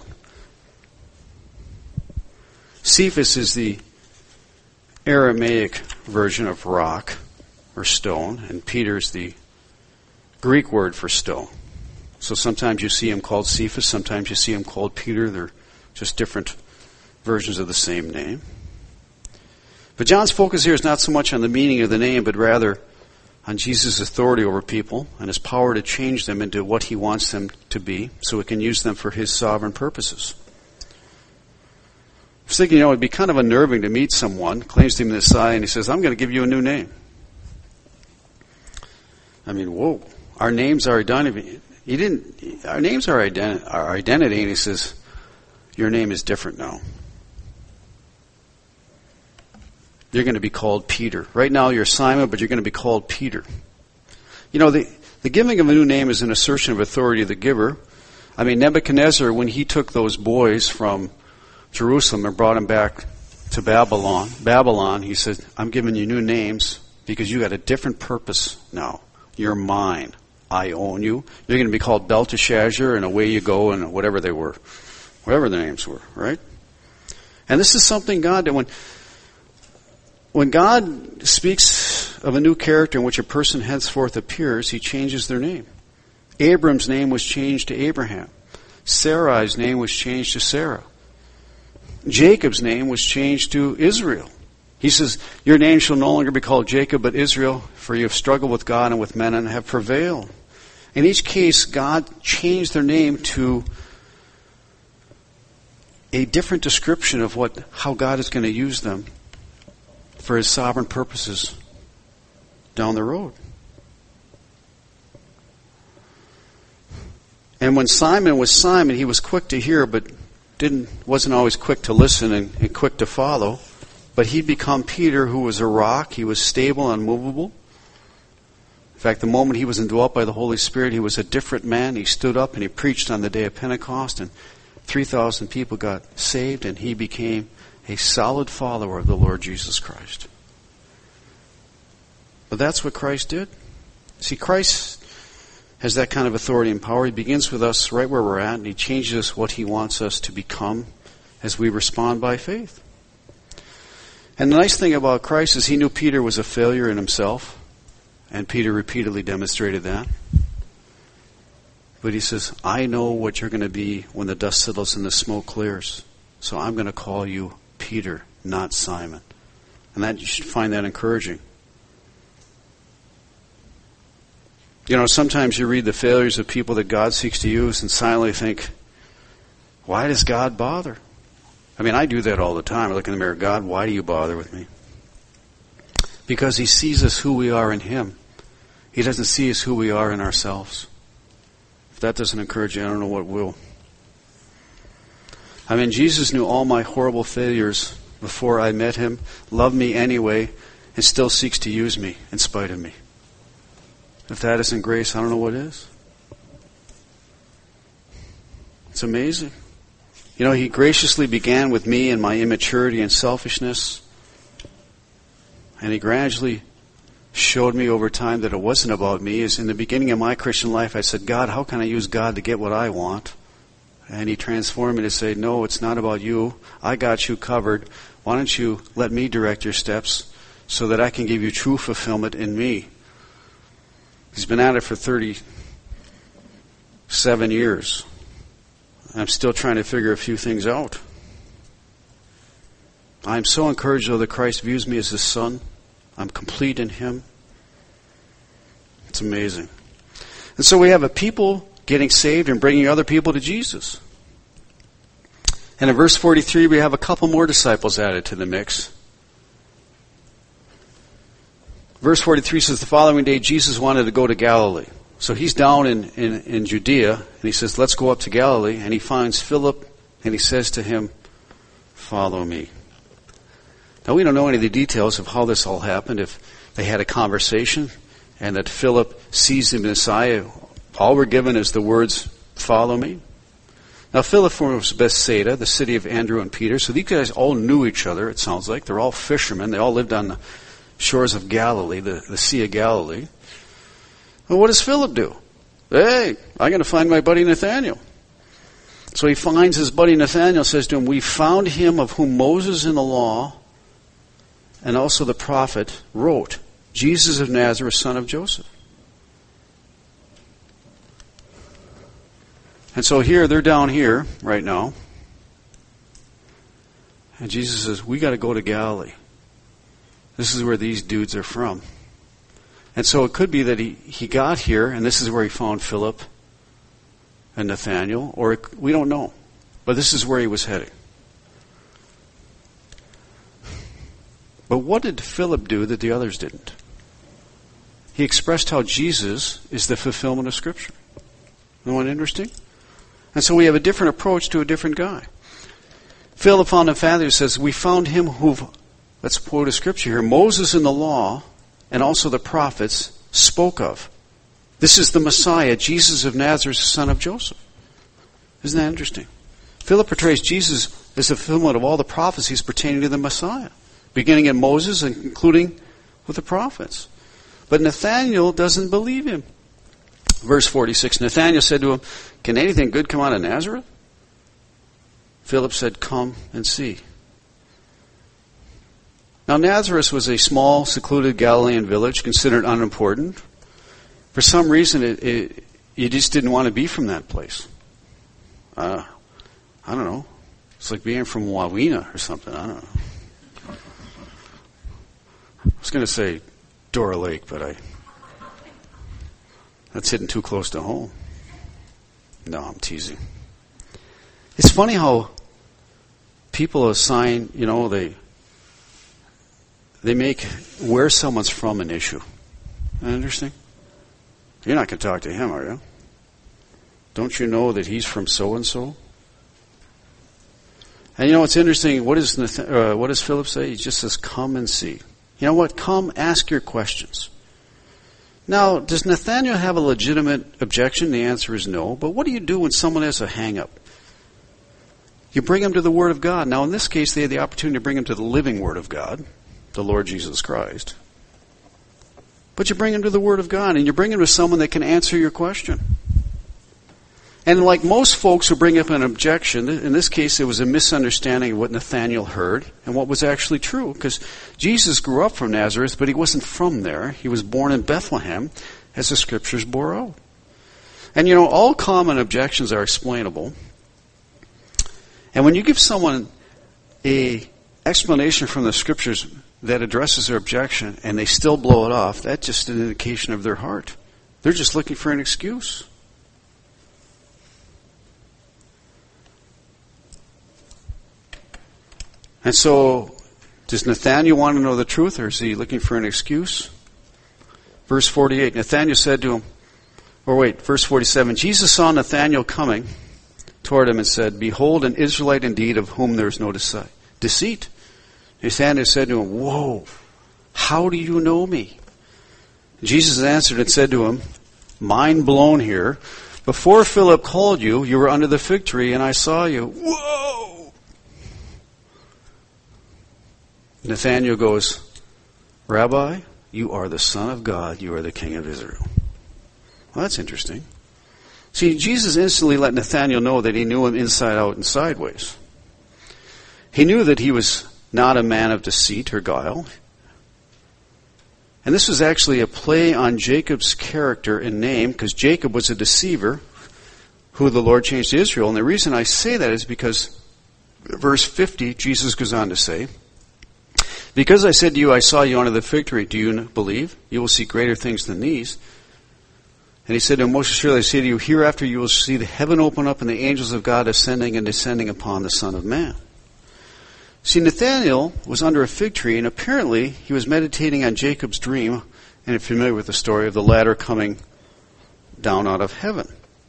S1: Cephas is the Aramaic version of rock or stone, and Peter's the Greek word for stone. So sometimes you see him called Cephas, sometimes you see him called Peter. They're just different versions of the same name. But John's focus here is not so much on the meaning of the name, but rather on Jesus' authority over people and his power to change them into what he wants them to be so he can use them for his sovereign purposes. I was thinking, you know, it'd be kind of unnerving to meet someone, claims to him this side, and he says, I'm going to give you a new name. I mean, whoa, our names are identity. He didn't, our names are, identi- our identity, and he says, your name is different now. You're going to be called Peter. Right now you're Simon, but you're going to be called Peter. You know, the, the giving of a new name is an assertion of authority of the giver. I mean, Nebuchadnezzar, when he took those boys from Jerusalem and brought them back to Babylon, Babylon, he said, I'm giving you new names because you got a different purpose now. You're mine. I own you. You're going to be called Belteshazzar, and away you go, and whatever they were. Whatever the names were, right? And this is something God did. When, when God speaks of a new character in which a person henceforth appears, he changes their name. Abram's name was changed to Abraham. Sarai's name was changed to Sarah. Jacob's name was changed to Israel. He says, your name shall no longer be called Jacob, but Israel, for you have struggled with God and with men and have prevailed. In each case, God changed their name to a different description of what how God is going to use them for his sovereign purposes down the road. And when Simon was Simon, he was quick to hear, but didn't wasn't always quick to listen and, and quick to follow. But he'd become Peter, who was a rock. He was stable, unmovable. In fact, the moment he was indwelt by the Holy Spirit, he was a different man. He stood up and he preached on the day of Pentecost, and three thousand people got saved, and he became a solid follower of the Lord Jesus Christ. But that's what Christ did. See, Christ has that kind of authority and power. He begins with us right where we're at, and he changes what he wants us to become as we respond by faith. And the nice thing about Christ is he knew Peter was a failure in himself, and Peter repeatedly demonstrated that. But he says, I know what you're going to be when the dust settles and the smoke clears. So I'm going to call you Peter, not Simon. And that you should find that encouraging. You know, sometimes you read the failures of people that God seeks to use and silently think, why does God bother? I mean, I do that all the time. I look in the mirror, God, why do you bother with me? Because he sees us who we are in him. He doesn't see us who we are in ourselves. If that doesn't encourage you, I don't know what will. I mean, Jesus knew all my horrible failures before I met him, loved me anyway, and still seeks to use me in spite of me. If that isn't grace, I don't know what is. It's amazing. You know, he graciously began with me and my immaturity and selfishness, and he gradually showed me over time that it wasn't about me. As in the beginning of my Christian life, I said, God, how can I use God to get what I want? And he transformed me to say, no, it's not about you. I got you covered. Why don't you let me direct your steps so that I can give you true fulfillment in me? He's been at it for thirty-seven years. I'm still trying to figure a few things out. I'm so encouraged, though, that Christ views me as his son. I'm complete in him. It's amazing. And so we have a people getting saved and bringing other people to Jesus. And in verse forty-three, we have a couple more disciples added to the mix. Verse forty-three says, the following day Jesus wanted to go to Galilee. So he's down in, in, in Judea, and he says, let's go up to Galilee. And he finds Philip, and he says to him, follow me. Now, we don't know any of the details of how this all happened, if they had a conversation and that Philip sees the Messiah. All we're given is the words, follow me. Now, Philip was Bethsaida, the city of Andrew and Peter. So these guys all knew each other, it sounds like. They're all fishermen. They all lived on the shores of Galilee, the, the Sea of Galilee. Well, what does Philip do? Hey, I'm going to find my buddy Nathanael. So he finds his buddy Nathanael, says to him, we found him of whom Moses in the law and also the prophet wrote, Jesus of Nazareth, son of Joseph. And so here, they're down here right now. And Jesus says, we got to go to Galilee. This is where these dudes are from. And so it could be that he, he got here, and this is where he found Philip and Nathanael, or it, we don't know. But this is where he was heading. But what did Philip do that the others didn't? He expressed how Jesus is the fulfillment of Scripture. Isn't that interesting? And so we have a different approach to a different guy. Philip found Nathanael, says, we found him who, let's quote a scripture here, Moses in the law and also the prophets spoke of. This is the Messiah, Jesus of Nazareth, son of Joseph. Isn't that interesting? Philip portrays Jesus as the fulfillment of all the prophecies pertaining to the Messiah, beginning in Moses and concluding with the prophets. But Nathanael doesn't believe him. Verse forty-six, Nathanael said to him, can anything good come out of Nazareth? Philip said, come and see. Now Nazareth was a small, secluded Galilean village, considered unimportant. For some reason, it, it, you just didn't want to be from that place. Uh, I don't know. It's like being from Wawina or something. I don't know. I was going to say Dora Lake, but I that's hitting too close to home. No, I'm teasing. It's funny how people assign, you know, they they make where someone's from an issue. Isn't that interesting? You're not going to talk to him, are you? Don't you know that he's from so-and-so? And you know what's interesting? What does Nath- uh, what does Philip say? He just says, come and see. You know what? Come, ask your questions. Now, does Nathanael have a legitimate objection? The answer is no. But what do you do when someone has a hang-up? You bring them to the Word of God. Now, in this case, they had the opportunity to bring them to the living Word of God, the Lord Jesus Christ. But you bring them to the Word of God, and you bring them to someone that can answer your question. And like most folks who bring up an objection, in this case it was a misunderstanding of what Nathanael heard and what was actually true. Because Jesus grew up from Nazareth, but he wasn't from there. He was born in Bethlehem, as the scriptures bore out. And you know, all common objections are explainable. And when you give someone a explanation from the scriptures that addresses their objection and they still blow it off, that's just an indication of their heart. They're just looking for an excuse. And so, does Nathanael want to know the truth, or is he looking for an excuse? Verse forty-eight, Nathanael said to him, or wait, verse forty-seven, Jesus saw Nathanael coming toward him and said, "Behold, an Israelite indeed, of whom there is no deceit." Nathanael said to him, "Whoa, how do you know me?" Jesus answered and said to him, mind blown here, "Before Philip called you, you were under the fig tree, and I saw you." Whoa! Nathanael goes, "Rabbi, you are the Son of God. You are the King of Israel." Well, that's interesting. See, Jesus instantly let Nathanael know that he knew him inside out and sideways. He knew that he was not a man of deceit or guile. And this was actually a play on Jacob's character and name, because Jacob was a deceiver who the Lord changed to Israel. And the reason I say that is because verse fifty, Jesus goes on to say, "Because I said to you, I saw you under the fig tree, do you believe? You will see greater things than these." And he said to him, "Most assuredly I say to you, hereafter you will see the heaven open up and the angels of God ascending and descending upon the Son of Man." See, Nathanael was under a fig tree, and apparently he was meditating on Jacob's dream, and you're familiar with the story of the ladder coming down out of heaven.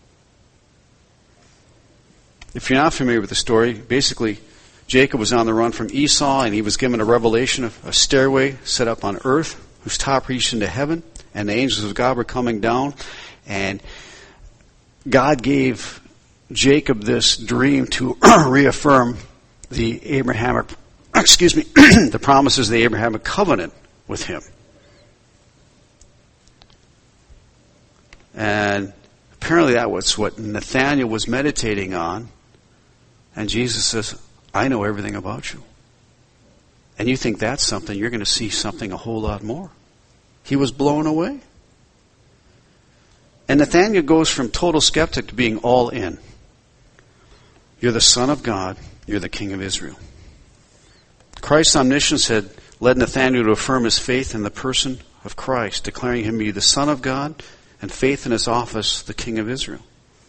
S1: If you're not familiar with the story, basically Jacob was on the run from Esau, and he was given a revelation of a stairway set up on earth whose top reached into heaven, and the angels of God were coming down, and God gave Jacob this dream to reaffirm the Abrahamic, excuse me, the promises of the Abrahamic covenant with him. And apparently that was what Nathanael was meditating on, and Jesus says, "I know everything about you." And you think that's something, you're going to see something a whole lot more. He was blown away. And Nathanael goes from total skeptic to being all in. You're the Son of God. You're the King of Israel. Christ's omniscience had led Nathanael to affirm his faith in the person of Christ, declaring him to be the Son of God and faith in his office, the King of Israel.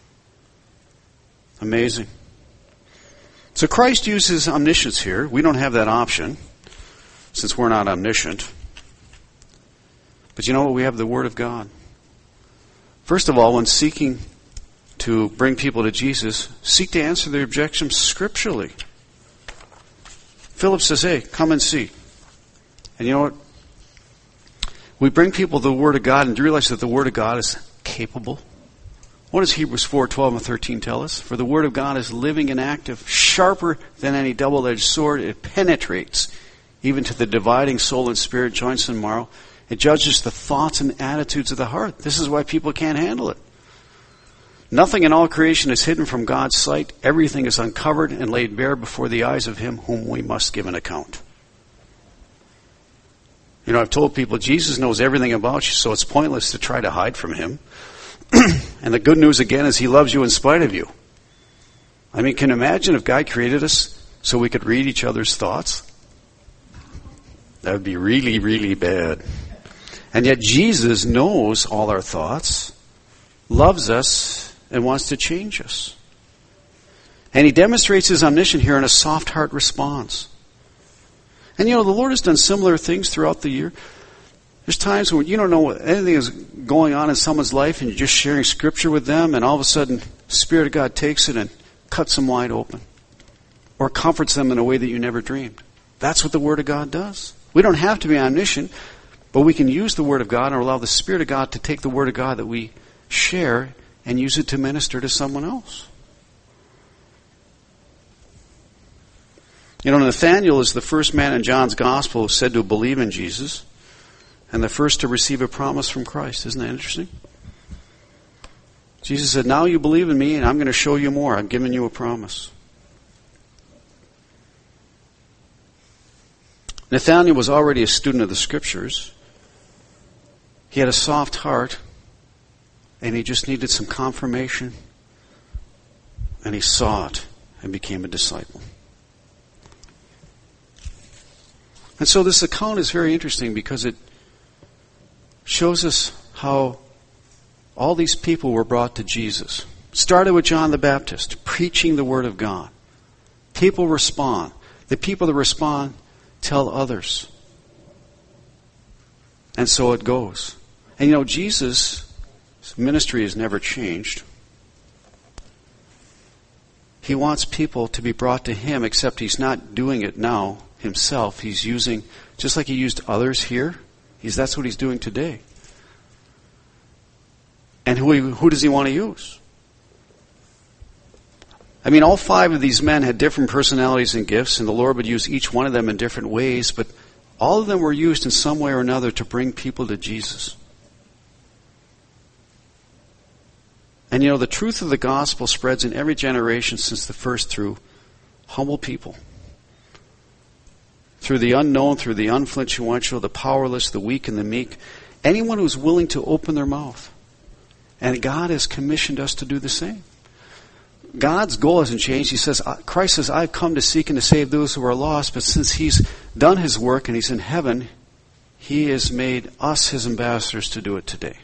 S1: Amazing. So Christ uses omniscience here. We don't have that option since we're not omniscient. But you know what? We have the Word of God. First of all, when seeking to bring people to Jesus, seek to answer their objections scripturally. Philip says, "Hey, come and see." And you know what? We bring people to the Word of God and realize that the Word of God is capable. What does Hebrews four, twelve and thirteen tell us? "For the Word of God is living and active, sharper than any double-edged sword. It penetrates even to the dividing soul and spirit, joints and marrow. It judges the thoughts and attitudes of the heart." This is why people can't handle it. "Nothing in all creation is hidden from God's sight. Everything is uncovered and laid bare before the eyes of Him whom we must give an account." You know, I've told people Jesus knows everything about you, so it's pointless to try to hide from Him. And the good news again is He loves you in spite of you. I mean, can you imagine if God created us so we could read each other's thoughts? That would be really, really bad. And yet Jesus knows all our thoughts, loves us, and wants to change us. And He demonstrates His omniscience here in a soft heart response. And you know, the Lord has done similar things throughout the year. There's times when you don't know what anything is going on in someone's life, and you're just sharing scripture with them, and all of a sudden, the Spirit of God takes it and cuts them wide open. Or comforts them in a way that you never dreamed. That's what the Word of God does. We don't have to be omniscient, but we can use the Word of God and allow the Spirit of God to take the Word of God that we share and use it to minister to someone else. You know, Nathanael is the first man in John's Gospel who said to believe in Jesus, and the first to receive a promise from Christ. Isn't that interesting? Jesus said, now you believe in me, and I'm going to show you more. I'm giving you a promise. Nathanael was already a student of the Scriptures. He had a soft heart, and he just needed some confirmation. And he saw it and became a disciple. And so this account is very interesting because it shows us how all these people were brought to Jesus. Started with John the Baptist, preaching the Word of God. People respond. The people that respond tell others. And so it goes. And you know, Jesus' ministry has never changed. He wants people to be brought to Him, except He's not doing it now Himself. He's using, just like He used others here, he's, that's what He's doing today. And who, he, who does He want to use? I mean, all five of these men had different personalities and gifts, and the Lord would use each one of them in different ways, but all of them were used in some way or another to bring people to Jesus. And you know, the truth of the gospel spreads in every generation since the first through humble people. Through the unknown, through the influential, the powerless, the weak, and the meek. Anyone who's willing to open their mouth. And God has commissioned us to do the same. God's goal hasn't changed. He says, Christ says, I've come to seek and to save those who are lost. But since He's done His work and He's in heaven, He has made us His ambassadors to do it today.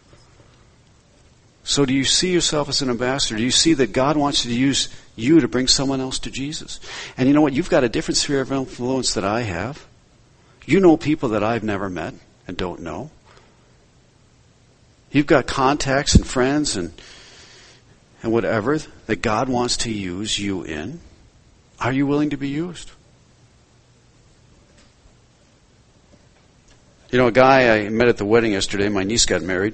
S1: So do you see yourself as an ambassador? Do you see that God wants to use you to bring someone else to Jesus? And you know what? You've got a different sphere of influence that I have. You know people that I've never met and don't know. You've got contacts and friends and and whatever that God wants to use you in. Are you willing to be used? You know, a guy I met at the wedding yesterday, my niece got married.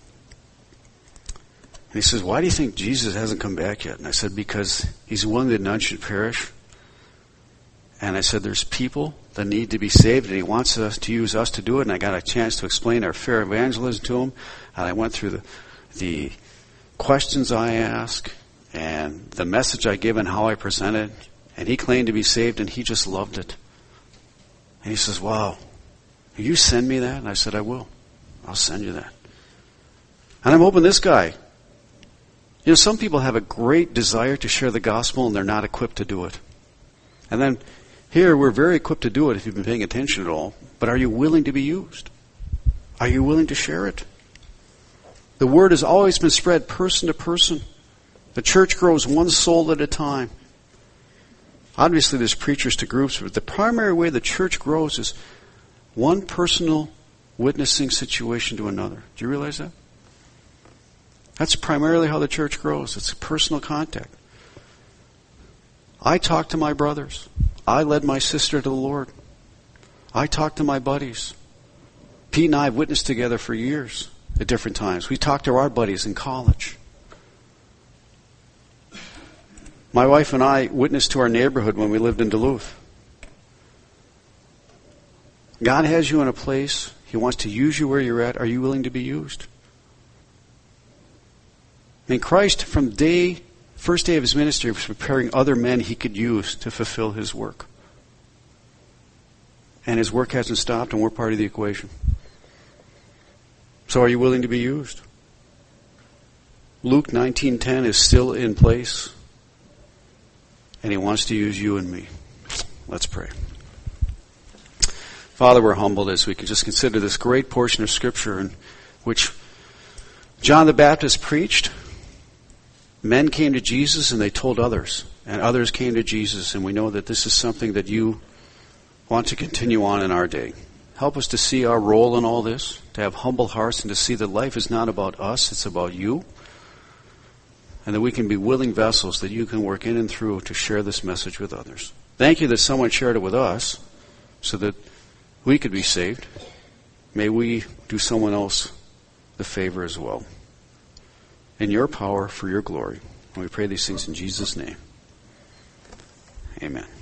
S1: And he says, why do you think Jesus hasn't come back yet? And I said, because He's willing that none should perish. And I said, there's people that need to be saved, and He wants us to use us to do it. And I got a chance to explain our fair evangelism to him. And I went through the, the questions I asked and the message I give and how I presented. And he claimed to be saved, and he just loved it. And he says, wow, will you send me that? And I said, I will. I'll send you that. And I'm hoping this guy, you know, some people have a great desire to share the gospel and they're not equipped to do it. And then here we're very equipped to do it if you've been paying attention at all. But are you willing to be used? Are you willing to share it? The word has always been spread person to person. The church grows one soul at a time. Obviously there's preachers to groups, but the primary way the church grows is one personal witnessing situation to another. Do you realize that? That's primarily how the church grows. It's a personal contact. I talked to my brothers. I led my sister to the Lord. I talked to my buddies. Pete and I have witnessed together for years at different times. We talked to our buddies in college. My wife and I witnessed to our neighborhood when we lived in Duluth. God has you in a place. He wants to use you where you're at. Are you willing to be used? I mean, Christ, from day, first day of His ministry, was preparing other men He could use to fulfill His work. And His work hasn't stopped, and we're part of the equation. So are you willing to be used? Luke nineteen ten is still in place, and He wants to use you and me. Let's pray. Father, we're humbled as we can just consider this great portion of Scripture in which John the Baptist preached. Men came to Jesus and they told others, and others came to Jesus, and we know that this is something that you want to continue on in our day. Help us to see our role in all this, to have humble hearts, and to see that life is not about us, it's about you, and that we can be willing vessels that you can work in and through to share this message with others. Thank you that someone shared it with us so that we could be saved. May we do someone else the favor as well. In your power, for your glory. And we pray these things in Jesus' name. Amen.